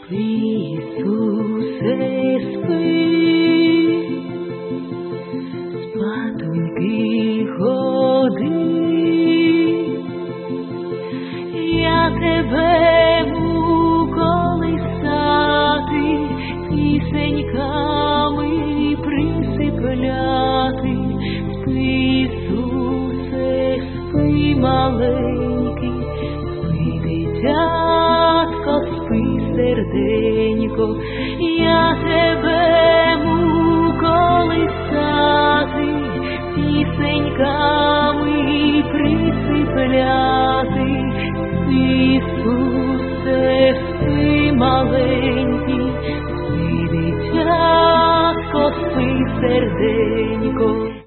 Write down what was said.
Ісусе, спи, спатоньки ходи, я тебе буду колисати, пісеньками присипляти. Спи, Ісусе, спи, маленький, спи, дитятко, спи, серденько, я тебе буду колисати, пісенька